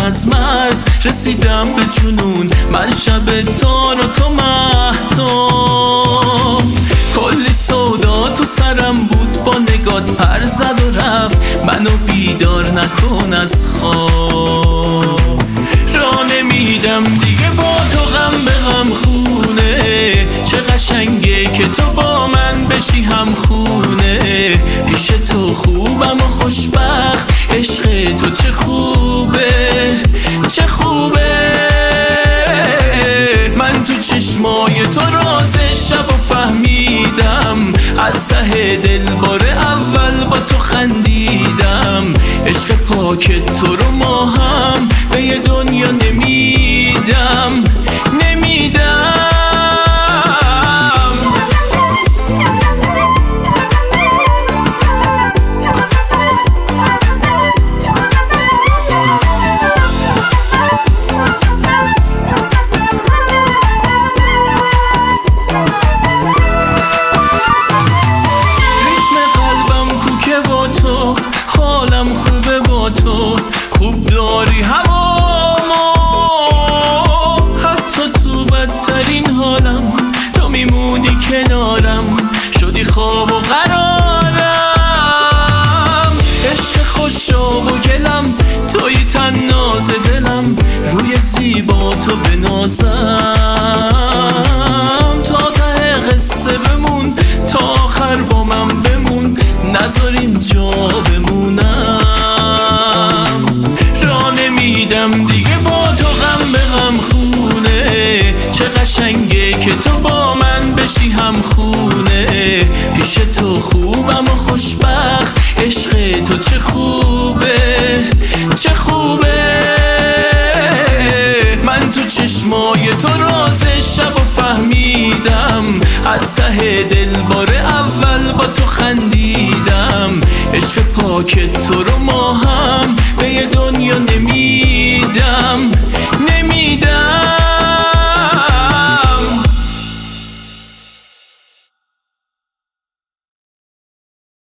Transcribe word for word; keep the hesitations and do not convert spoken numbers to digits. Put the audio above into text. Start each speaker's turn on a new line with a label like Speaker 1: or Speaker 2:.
Speaker 1: از مرز رسیدم به جنون، من شب تار و تو مهتاب. کلی سودا تو سرم بود، با نگات پر زد و رفت، منو بیدار نکن از خواب. را نمیدم دیگه با تو غم به غم خونه، چه قشنگه که تو با من بشی هم خونه. پیش تو خوبم و خوشبخت، عشق تو چه خوبه چه خوبه. من تو چشمای تو راز شب و فهمیدم، از ته دل بار اول با تو خندیدم. عشق پاک تو رو ما هم به یه دنیا نمیدم نمیدم. تو خوب داری هوامو، حتی تو بدترین حالم تو میمونی کنارم، شدی خواب و قرارم. عشق خوشاب و گلم توی تناز دلم، روی زیبا تو بنازم. تا ته قصه بمون، تا آخر با من بمون، نذار اینجا بمونم. نمیدم دیگه با تو غم به غم خونه، چه قشنگه که تو با من بشی هم خونه. پیش تو خوبم و خوشبخت، عشق تو چه خوبه چه خوبه. من تو چشمای تو راز شب و فهمیدم، از ته دل بار اول با تو خندیدم. عشق پاک تو رو ما